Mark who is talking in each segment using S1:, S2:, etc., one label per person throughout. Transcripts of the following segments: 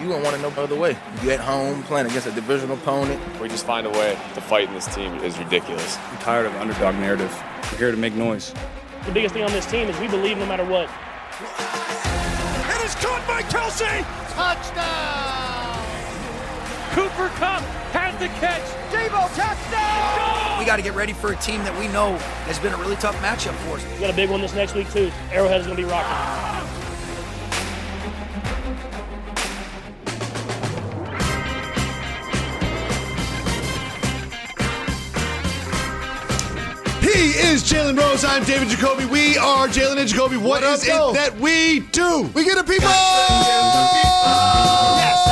S1: You don't want to no other way. You at home playing against a divisional opponent.
S2: We just find a way to fight in this team is ridiculous.
S3: I'm tired of underdog narrative. We're here to make noise.
S4: The biggest thing on this team is we believe no matter what.
S5: It is caught by Kelsey.
S6: Touchdown!
S5: Cooper Kupp has the catch.
S6: Deebo, touchdown!
S7: We got to get ready for a team that we know has been a really tough matchup for us.
S4: We got a big one this next week, too. Arrowhead is going to be rocking.
S8: He is Jalen Rose. I'm David Jacoby. We are Jalen and Jacoby. What is it that we do? We get the people. Yes.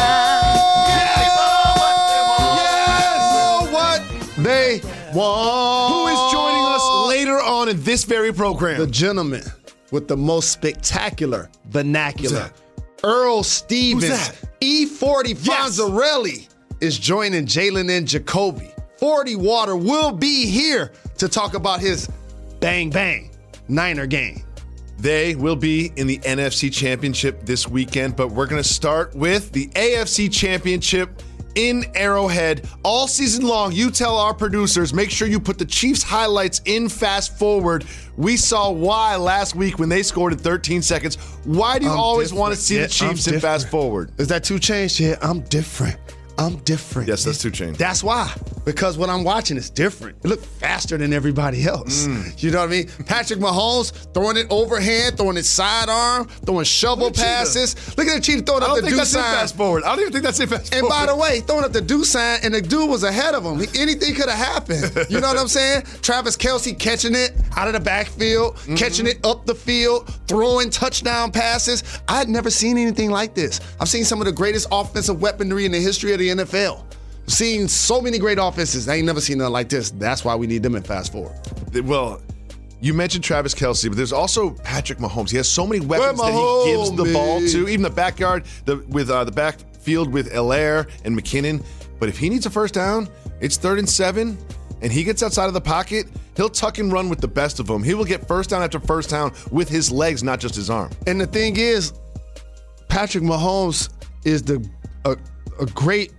S8: Yes. What they want. Who is joining us later on in this very program?
S9: The gentleman with the most spectacular vernacular. Earl Stevens. E40 Fonzarelli is joining Jalen and Jacoby. 40 Water will be here to talk about his bang bang Niner game.
S8: They will be in the NFC Championship this weekend, but we're going to start with the AFC Championship in Arrowhead. All season long, you tell our producers, make sure you put the Chiefs highlights in fast forward. We saw why last week when they scored in 13 seconds. Why do you always want to see the Chiefs in fast forward?
S9: Is that 2 Chainz? Yeah, I'm different.
S8: Yes, that's 2 Chainz.
S9: That's why. Because what I'm watching is different. It looked faster than everybody else. You know what I mean? Patrick Mahomes throwing it overhand, throwing it sidearm, throwing shovel passes. Look at the cheetah throwing up the do sign.
S8: Fast forward. I don't even think that's it fast forward.
S9: And by the way, throwing up the do sign, and the dude was ahead of him. Anything could have happened. You know what I'm saying? Travis Kelce catching it out of the backfield, catching it up the field, throwing touchdown passes. I had never seen anything like this. I've seen some of the greatest offensive weaponry in the history of the NFL. I've seen so many great offenses. I ain't never seen nothing like this. That's why we need them in fast forward.
S8: Well, you mentioned Travis Kelce, but there's also Patrick Mahomes. He has so many weapons that he gives the ball to, even the backyard, with the backfield with Allaire and McKinnon. But if he needs a first down, it's 3rd and 7, and he gets outside of the pocket, he'll tuck and run with the best of them. He will get first down after first down with his legs, not just his arm.
S9: And the thing is, Patrick Mahomes is a great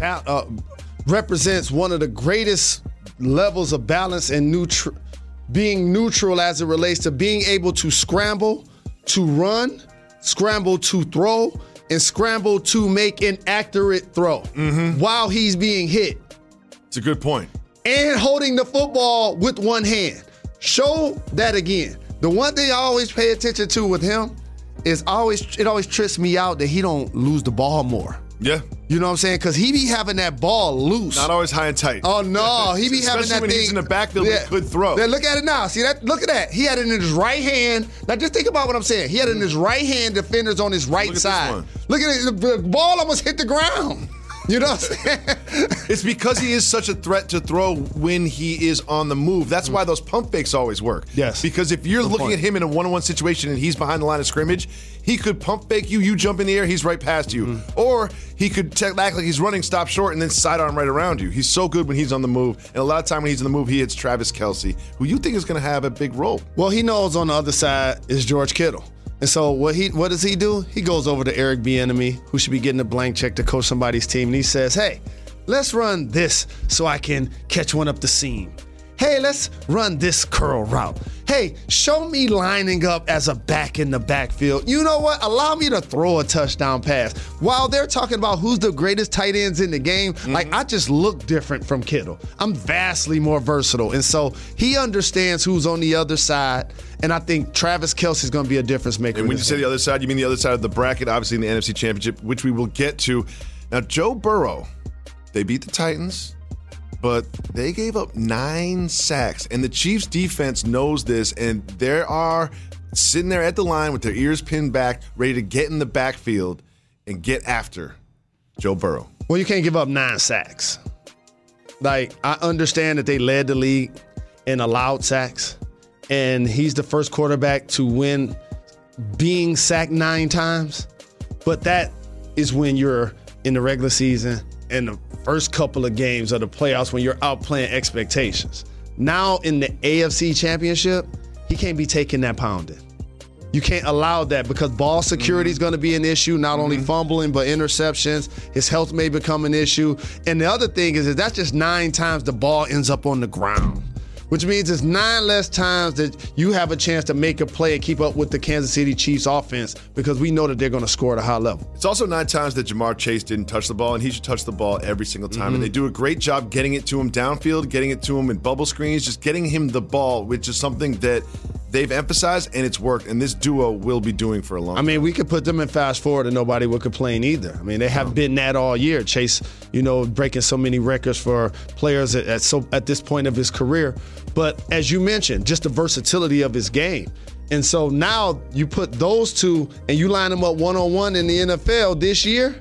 S9: represents one of the greatest levels of balance and being neutral as it relates to being able to scramble, to run, scramble to throw, and scramble to make an accurate throw while he's being hit.
S8: It's a good point.
S9: And holding the football with one hand. Show that again. The one thing I always pay attention to with him is it always trips me out that he don't lose the ball more.
S8: Yeah.
S9: You know what I'm saying? Because he be having that ball loose.
S8: Not always high and tight.
S9: Oh, no. He be having that thing.
S8: Especially when he's in the backfield, he could throw.
S9: Yeah, look at it now. See that? Look at that. He had it in his right hand. Now, just think about what I'm saying. He had it in his right hand, defenders on his right side. Look at it. The ball almost hit the ground. You know what I'm saying?
S8: It's because he is such a threat to throw when he is on the move. That's why those pump fakes always work.
S9: Yes.
S8: Because if you're looking at him in a one-on-one situation and he's behind the line of scrimmage, he could pump fake you, you jump in the air, he's right past you. Or he could act like he's running, stop short, and then sidearm right around you. He's so good when he's on the move. And a lot of time when he's on the move, he hits Travis Kelce, who you think is going to have a big role.
S9: Well, he knows on the other side is George Kittle. And so what does he do? He goes over to Eric Bieniemy, who should be getting a blank check to coach somebody's team, and he says, hey, let's run this so I can catch one up the seam. Hey, let's run this curl route. Hey, show me lining up as a back in the backfield. You know what? Allow me to throw a touchdown pass. While they're talking about who's the greatest tight ends in the game, like I just look different from Kittle. I'm vastly more versatile. And so he understands who's on the other side. And I think Travis Kelce is going to be a difference maker.
S8: And when you say the other side, you mean the other side of the bracket, obviously in the NFC Championship, which we will get to. Now, Joe Burrow, they beat the Titans, but they gave up 9 sacks. And the Chiefs defense knows this, and they are sitting there at the line with their ears pinned back, ready to get in the backfield and get after Joe Burrow.
S9: Well, you can't give up 9 sacks. Like, I understand that they led the league in allowed sacks, and he's the first quarterback to win being sacked 9 times. But that is when you're in the regular season and the first couple of games of the playoffs when you're outplaying expectations. Now in the AFC Championship, he can't be taking that pounding. You can't allow that because ball security is going to be an issue, not only fumbling, but interceptions. His health may become an issue. And the other thing is that that's just 9 times the ball ends up on the ground, which means it's 9 less times that you have a chance to make a play and keep up with the Kansas City Chiefs offense because we know that they're going to score at a high level.
S8: It's also 9 times that Jamar Chase didn't touch the ball, and he should touch the ball every single time. And they do a great job getting it to him downfield, getting it to him in bubble screens, just getting him the ball, which is something that they've emphasized, and it's worked, and this duo will be doing for a long time.
S9: I mean, we could put them in fast forward and nobody would complain either. I mean, they have been that all year. Chase, breaking so many records for players at this point of his career. But as you mentioned, just the versatility of his game. And so now you put those two and you line them up one-on-one in the NFL this year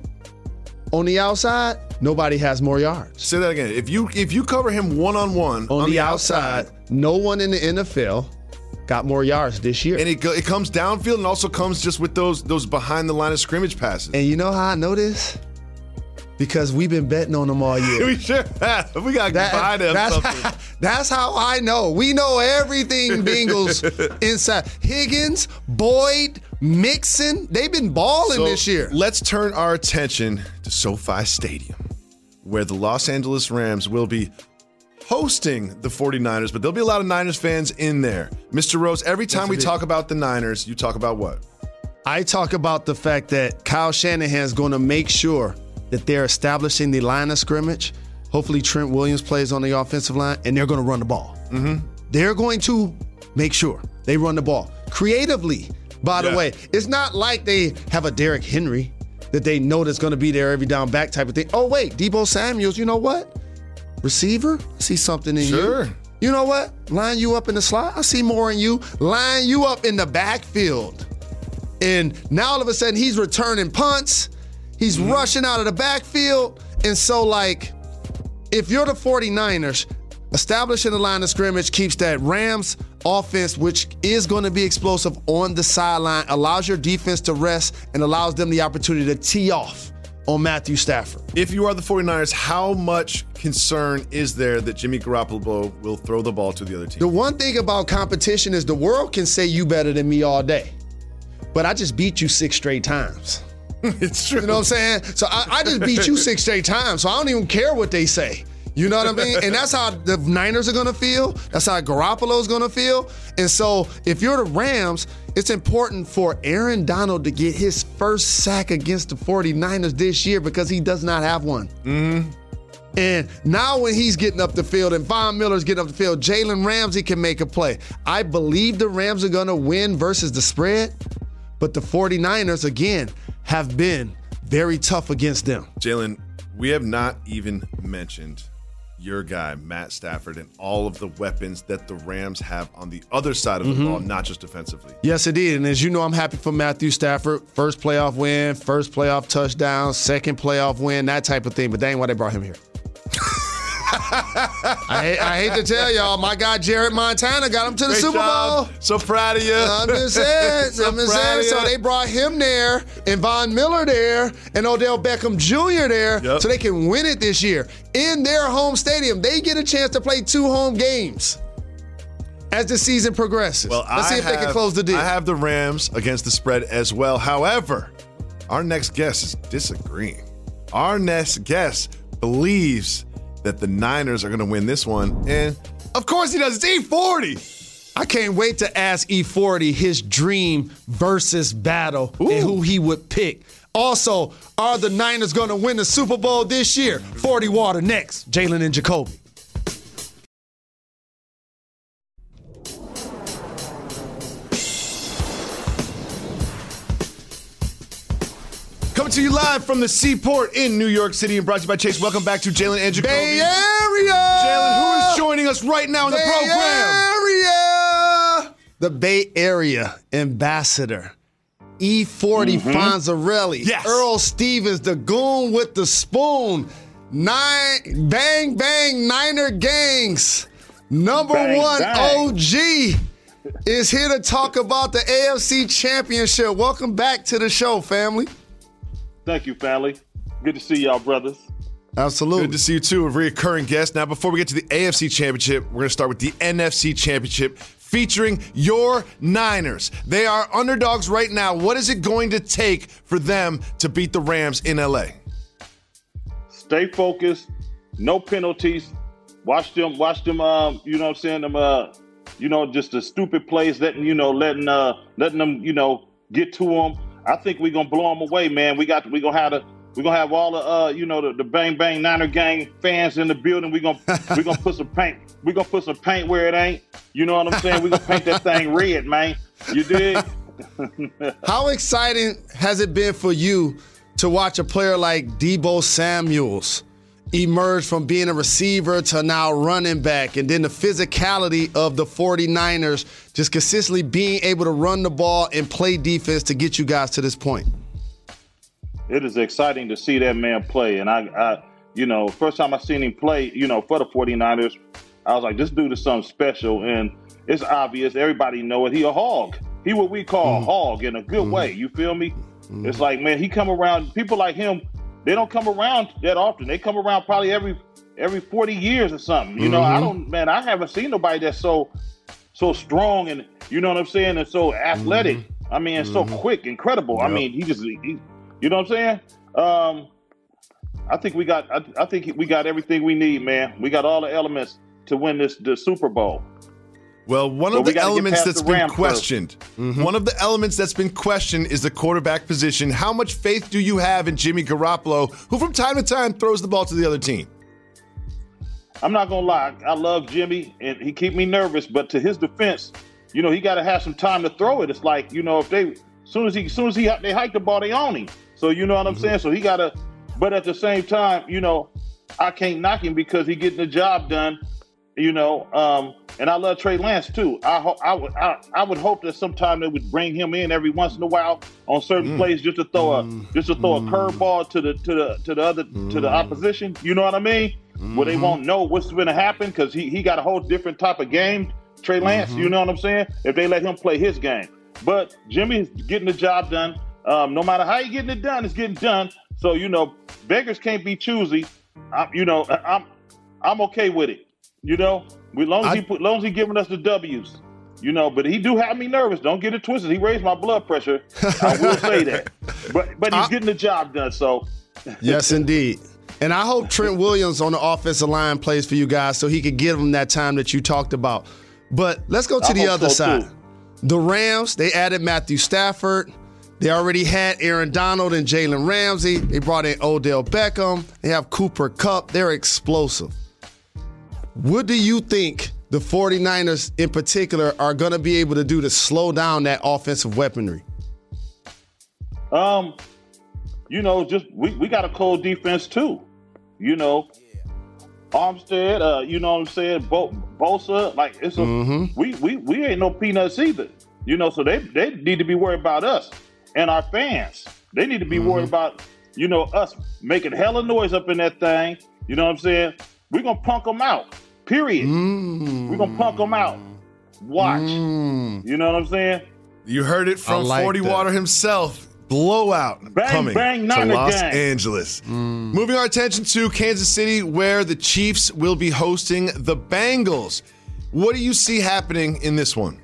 S9: on the outside, nobody has more yards.
S8: Say that again. If you cover him one-on-one
S9: on the outside, no one in the NFL got more yards this year.
S8: And it comes downfield and also comes just with those behind the line of scrimmage passes.
S9: And you know how I know this? Because we've been betting on them all year.
S8: We sure have. We got to buy them something.
S9: That's how I know. We know everything Bengals inside. Higgins, Boyd, Mixon, they've been balling this year.
S8: Let's turn our attention to SoFi Stadium, where the Los Angeles Rams will be hosting the 49ers, but there'll be a lot of Niners fans in there. Mr. Rose, every time we talk about the Niners, you talk about what?
S9: I talk about the fact that Kyle Shanahan's going to make sure that they're establishing the line of scrimmage. Hopefully Trent Williams plays on the offensive line, and they're going to run the ball. They're going to make sure they run the ball creatively. By the way, it's not like they have a Derrick Henry that they know that's going to be there every down back type of thing. Oh, wait, Deebo Samuels, you know what? Receiver, I see something in you. You know what? Line you up in the slot. I see more in you. Line you up in the backfield. And now all of a sudden he's returning punts. He's rushing out of the backfield. And so, if you're the 49ers, establishing the line of scrimmage keeps that Rams offense, which is going to be explosive on the sideline, allows your defense to rest and allows them the opportunity to tee off on Matthew Stafford.
S8: If you are the 49ers, how much concern is there that Jimmy Garoppolo will throw the ball to the other team?
S9: The one thing about competition is the world can say you better than me all day, but I just beat you 6 straight times.
S8: It's true.
S9: You know what I'm saying? So I just beat you 6 straight times, so I don't even care what they say. You know what I mean? And that's how the Niners are going to feel. That's how Garoppolo's going to feel. And so if you're the Rams, it's important for Aaron Donald to get his first sack against the 49ers this year because he does not have one. And now when he's getting up the field and Von Miller's getting up the field, Jalen Ramsey can make a play. I believe the Rams are going to win versus the spread, but the 49ers, again, have been very tough against them.
S8: Jalen, we have not even mentioned your guy, Matt Stafford, and all of the weapons that the Rams have on the other side of the ball, not just defensively.
S9: Yes, it did. And as you know, I'm happy for Matthew Stafford. First playoff win, first playoff touchdown, second playoff win, that type of thing. But that ain't why they brought him here. I hate to tell y'all, my guy Jared Montana got him to the Super Bowl.
S8: So proud of you.
S9: I'm just saying. So they brought him there and Von Miller there and Odell Beckham Jr. there so they can win it this year. In their home stadium, they get a chance to play 2 home games as the season progresses.
S8: Well,
S9: let's see if they can close the deal.
S8: I have the Rams against the spread as well. However, our next guest is disagreeing. Our next guest believes that the Niners are going to win this one. And, of course, he does. It's E40.
S9: I can't wait to ask E40 his dream versus battle and who he would pick. Also, are the Niners going to win the Super Bowl this year? 40 Water next. Jalen and Jacoby.
S8: Coming to you live from the Seaport in New York City and brought to you by Chase. Welcome back to Jalen and Jacoby.
S9: Bay Area!
S8: Jalen, who is joining us right now in the program?
S9: Bay Area! The Bay Area ambassador, E40 Fonzarelli.
S8: Yes.
S9: Earl Stevens, the goon with the spoon. Bang, bang, Niner gangs. Number
S10: Bang,
S9: one
S10: bang.
S9: OG is here to talk about the AFC Championship. Welcome back to the show, family.
S10: Thank you, family. Good to see y'all, brothers.
S9: Absolutely.
S8: Good to see you, too, a reoccurring guest. Now, before we get to the AFC Championship, we're going to start with the NFC Championship. featuring your Niners. They are underdogs right now. What is it going to take for them to beat the Rams in LA?
S10: Stay focused. No penalties. Watch them, you know what I'm saying, them, just the stupid plays, letting them, get to them. I think we're going to blow them away, man. We're going to have all the the Bang Bang Niner Gang fans in the building. We're going to put some paint. We're going to put some paint where it ain't. You know what I'm saying? We're going to paint that thing red, man. You dig?
S9: How exciting has it been for you to watch a player like Deebo Samuels emerge from being a receiver to now running back, and then the physicality of the 49ers just consistently being able to run the ball and play defense to get you guys to this point?
S10: It is exciting to see that man play. And I first time I seen him play, for the 49ers, I was like, this dude is something special. And it's obvious. Everybody know it. He a hog. He what we call a hog in a good way. You feel me? It's like, man, he come around. People like him, they don't come around that often. They come around probably every 40 years or something. I haven't seen nobody that's so strong and, you know what I'm saying, and so athletic. I mean, and so quick, incredible. Yep. I mean, he you know what I'm saying? I think we got everything we need, man. We got all the elements to win the Super Bowl.
S8: Well, one of the elements that's been questioned, one of the elements that's been questioned is the quarterback position. How much faith do you have in Jimmy Garoppolo, who from time to time throws the ball to the other team?
S10: I'm not going to lie. I love Jimmy, and he keep me nervous. But to his defense, he got to have some time to throw it. It's like, if they soon as they hike the ball, they own him. So you know what I'm saying? So he got to, but at the same time, I can't knock him because he getting the job done. And I love Trey Lance too. I would hope that sometime they would bring him in every once in a while on certain plays just to throw a curveball to the opposition. You know what I mean? Where they won't know what's going to happen because he got a whole different type of game. Trey Lance, you know what I'm saying? If they let him play his game, but Jimmy's getting the job done. No matter how he getting it done, it's getting done. So beggars can't be choosy. I'm okay with it. Long as he giving us the W's, but he do have me nervous. Don't get it twisted. He raised my blood pressure. I will say that. But he's getting the job done, so.
S9: Yes, indeed. And I hope Trent Williams on the offensive line plays for you guys so he could give him that time that you talked about. But let's go to the other side. Too. The Rams, they added Matthew Stafford. They already had Aaron Donald and Jalen Ramsey. They brought in Odell Beckham. They have Cooper Kupp. They're explosive. What do you think the 49ers in particular are going to be able to do to slow down that offensive weaponry? We got a cold defense too. Armstead, you know what I'm saying? Bosa, like it's we ain't no peanuts either. So they need to be worried about us and our fans. They need to be worried about, us making hella noise up in that thing. You know what I'm saying? We're going to punk them out, period. We're going to punk them out. Watch. You know what I'm saying?
S8: You heard it from 40 Water himself. Blowout coming to Los Angeles. Moving our attention to Kansas City, where the Chiefs will be hosting the Bengals. What do you see happening in this one?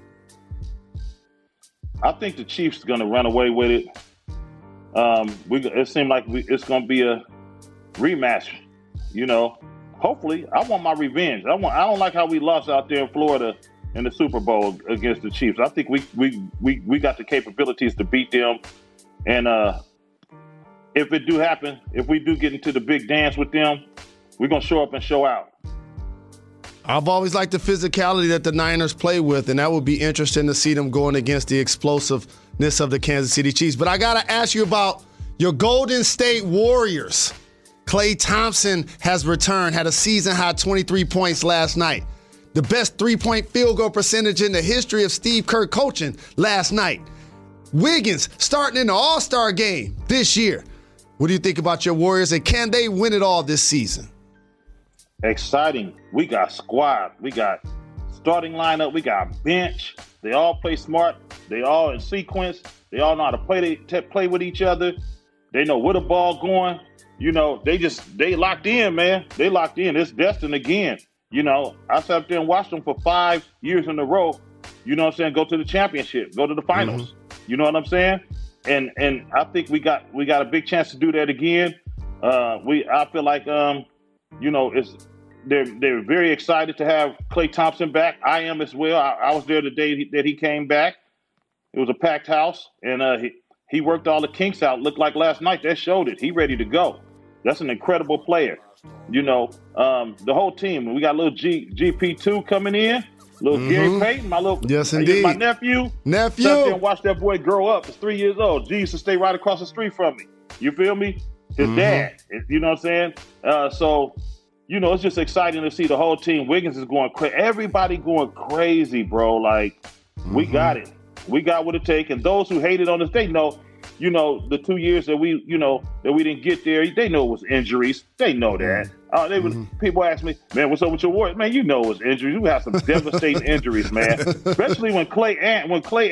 S10: I think the Chiefs are going to run away with it. It seems like it's going to be a rematch. Hopefully, I want my revenge. I don't like how we lost out there in Florida in the Super Bowl against the Chiefs. I think we got the capabilities to beat them. And if it do happen, if we do get into the big dance with them, we're going to show up and show out.
S9: I've always liked the physicality that the Niners play with, and that would be interesting to see them going against the explosiveness of the Kansas City Chiefs. But I got to ask you about your Golden State Warriors. Klay Thompson has returned, had a season-high 23 points last night. The best three-point field goal percentage in the history of Steve Kerr coaching last night. Wiggins starting in the All-Star game this year. What do you think about your Warriors, and can they win it all this season?
S10: Exciting. We got squad. We got starting lineup. We got bench. They all play smart. They all in sequence. They all know how to play with each other. They know where the ball going. They locked in, man. They locked in. It's destined again. I sat up there and watched them for 5 years in a row. You know what I'm saying? Go to the championship, go to the finals. You know what I'm saying? And I think we got a big chance to do that again. I feel like they're very excited to have Klay Thompson back. I am as well. I was there the day that he came back. It was a packed house, and he worked all the kinks out. Looked like last night that showed it. He ready to go. That's an incredible player. You know, the whole team. We got little GP2 coming in. Little Gary Payton, my little my nephew. Sat there and watched that boy grow up. He's 3 years old. G used to stay right across the street from me. You feel me? His dad. You know what I'm saying? So, you know, it's just exciting to see the whole team. Wiggins is going crazy. Everybody going crazy, bro. Like, we got it. We got what it takes. And those who hated on us, they know, you know, the 2 years that we didn't get there, they know it was injuries. They know that. People ask me, man, what's up with your Warriors? Man, you know it was injuries. We had some devastating injuries, man. Especially when Klay and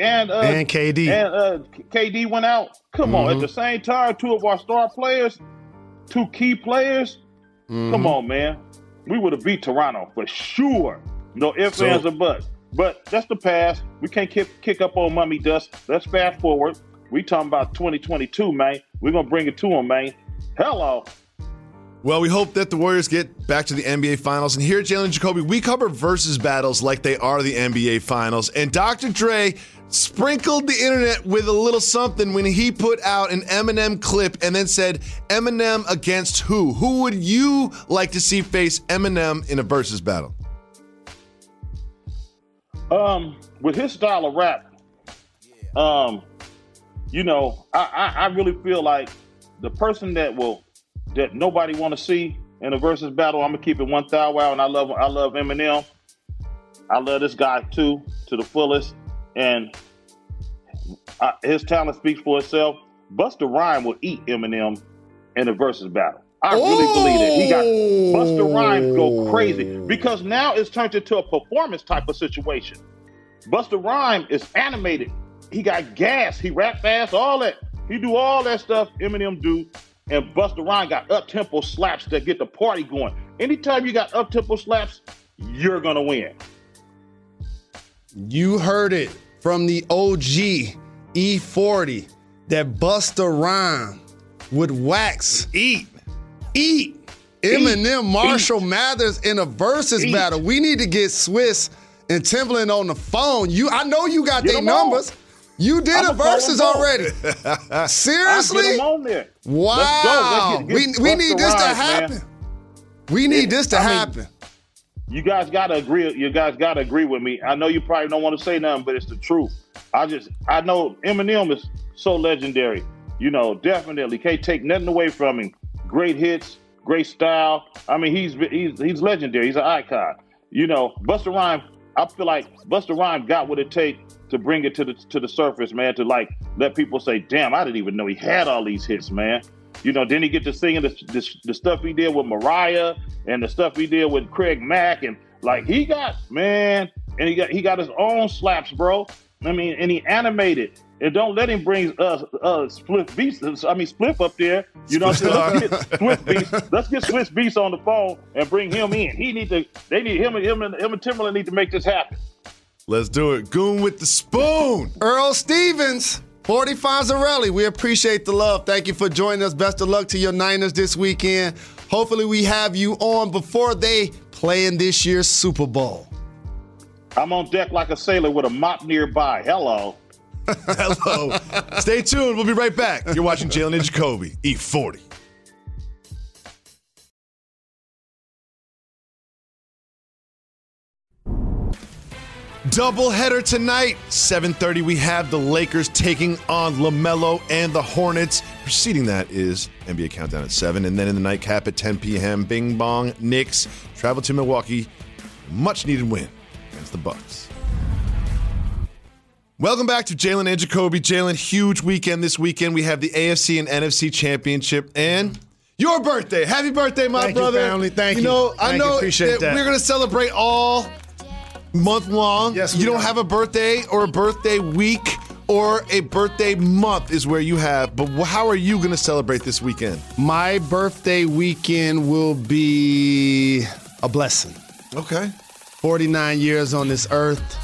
S10: KD went out. Come on, at the same time, two of our star players, two key players. Come on, man. We would have beat Toronto for sure. No ifs, ands, or buts. But that's the past. We can't kick up on mummy dust. Let's fast forward. We talking about 2022, man. We're going to bring it to them, man. Hello.
S8: Well, we hope that the Warriors get back to the NBA Finals. And here at Jalen Jacoby, we cover versus battles like they are the NBA Finals. And Dr. Dre sprinkled the internet with a little something when he put out an Eminem clip and then said, Eminem against who? Who would you like to see face Eminem in a versus battle?
S10: With his style of rap, you know, I really feel like the person that nobody want to see in a versus battle, I'm gonna keep it 1,000 wow, and I love Eminem. I love this guy too to the fullest, and his talent speaks for itself. Busta Rhymes will eat Eminem in a versus battle. I really believe that. He got Busta Rhymes go crazy because now it's turned into a performance type of situation. Busta Rhymes is animated. He got gas. He rap fast. All that. He do all that stuff Eminem do. And Busta Rhymes got up-tempo slaps that get the party going. Anytime you got up-tempo slaps, you're going to win.
S9: You heard it from the OG E40 that Busta Rhymes would wax. Eat. Eminem, Marshall Mathers in a versus battle. We need to get Swiss and Timbaland on the phone. I know you got their numbers. You did a versus already. Seriously?
S10: Get them on there.
S9: Wow. Let's go. We need this to happen. Man. We need this to happen.
S10: You guys gotta agree. You guys gotta agree with me. I know you probably don't want to say nothing, but it's the truth. I know Eminem is so legendary. You know, definitely can't take nothing away from him. Great hits, great style. I mean, he's legendary. He's an icon. You know, Busta Rhymes. I feel like Busta Rhymes got what it takes to bring it to the surface, man. To like let people say, "Damn, I didn't even know he had all these hits, man." You know, then he get to singing the stuff he did with Mariah and the stuff he did with Craig Mack, and like he got he got his own slaps, bro. I mean, and he animated. And don't let him bring Spliff Beast. I mean, Spliff up there. You know what I'm saying? Let's get Swiss Beast. Let's get Swiss Beast on the phone and bring him in. They need him and Timbaland need to make this happen.
S8: Let's do it. Goon with the spoon.
S9: Earl Stevens, 40 Fonzarelli. We appreciate the love. Thank you for joining us. Best of luck to your Niners this weekend. Hopefully we have you on before they play in this year's Super Bowl.
S10: I'm on deck like a sailor with a mop nearby. Hello.
S8: Hello. Stay tuned. We'll be right back. You're watching Jalen and Jacoby, E40. Doubleheader tonight, 7:30. We have the Lakers taking on LaMelo and the Hornets. Preceding that is NBA Countdown at 7. And then in the nightcap at 10 p.m., Bing Bong Knicks travel to Milwaukee. Much needed win against the Bucks. Welcome back to Jalen and Jacoby. Jalen, huge weekend this weekend. We have the AFC and NFC Championship and your birthday. Happy birthday, my brother.
S9: Thank you, family. Thank you.
S8: I know
S9: appreciate that.
S8: We're going to celebrate all month long.
S9: Yes,
S8: you don't have a birthday or a birthday week or a birthday month is where you have. But how are you going to celebrate this weekend?
S9: My birthday weekend will be a blessing.
S8: Okay.
S9: 49 years on this earth.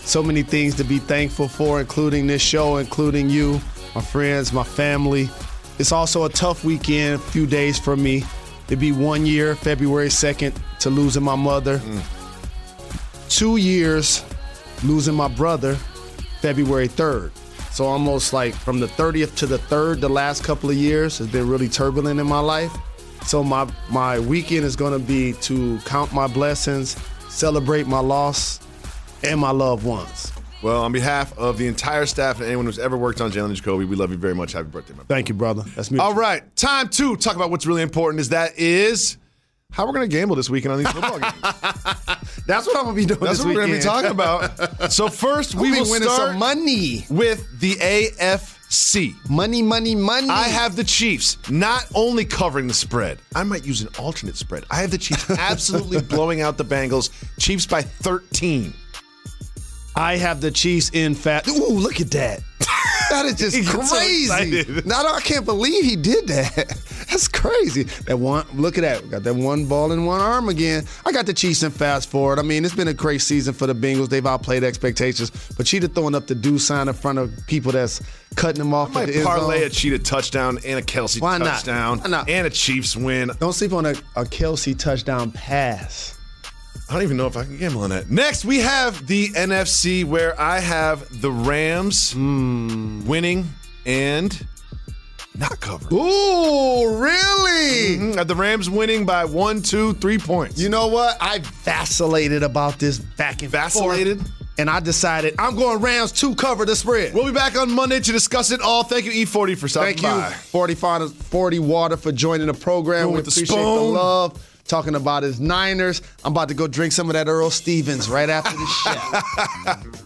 S9: So many things to be thankful for, including this show, including you, my friends, my family. It's also a tough weekend, a few days for me. It'd be 1 year, February 2nd, to losing my mother. 2 years losing my brother, February 3rd. So almost like from the 30th to the 3rd, the last couple of years has been really turbulent in my life. So my weekend is going to be to count my blessings, celebrate my loss, and my loved ones.
S8: Well, on behalf of the entire staff and anyone who's ever worked on Jalen Jacoby, we love you very much. Happy birthday, my brother.
S9: Thank you, brother. That's me.
S8: All right, time to talk about what's really important. Is how we're going to gamble this weekend on these football games.
S9: That's what I'm going to be doing
S8: That's
S9: this
S8: what
S9: weekend.
S8: we're going to be talking about. So first, we will
S9: winning
S8: start
S9: some money
S8: with the AFC.
S9: Money.
S8: I have the Chiefs not only covering the spread, I might use an alternate spread. I have the Chiefs absolutely blowing out the Bengals. Chiefs by 13.
S9: I have the Chiefs in fat. Ooh, look at that. That is just crazy. I can't believe he did that. That's crazy. That one, look at that. Got that one ball in one arm again. I got the Chiefs in fast forward. I mean, it's been a great season for the Bengals. They've outplayed expectations. But Cheetah throwing up the do sign in front of people that's cutting them off at the end
S8: parlay
S9: zone.
S8: a Cheetah touchdown and a Kelsey touchdown and a Chiefs win.
S9: Don't sleep on a Kelsey touchdown pass.
S8: I don't even know if I can gamble on that. Next, we have the NFC where I have the Rams winning and not covering.
S9: Ooh, really?
S8: Mm-hmm. The Rams winning by 1, 2, 3 points.
S9: You know what? I vacillated about this back and
S8: Vacillated?
S9: forth. And I decided I'm going Rams to cover the spread.
S8: We'll be back on Monday to discuss it all. Thank you, E40, for stopping by.
S9: Thank you, 40 Water, for joining the program. We appreciate the love. Talking about his Niners. I'm about to go drink some of that Earl Stevens right after the show.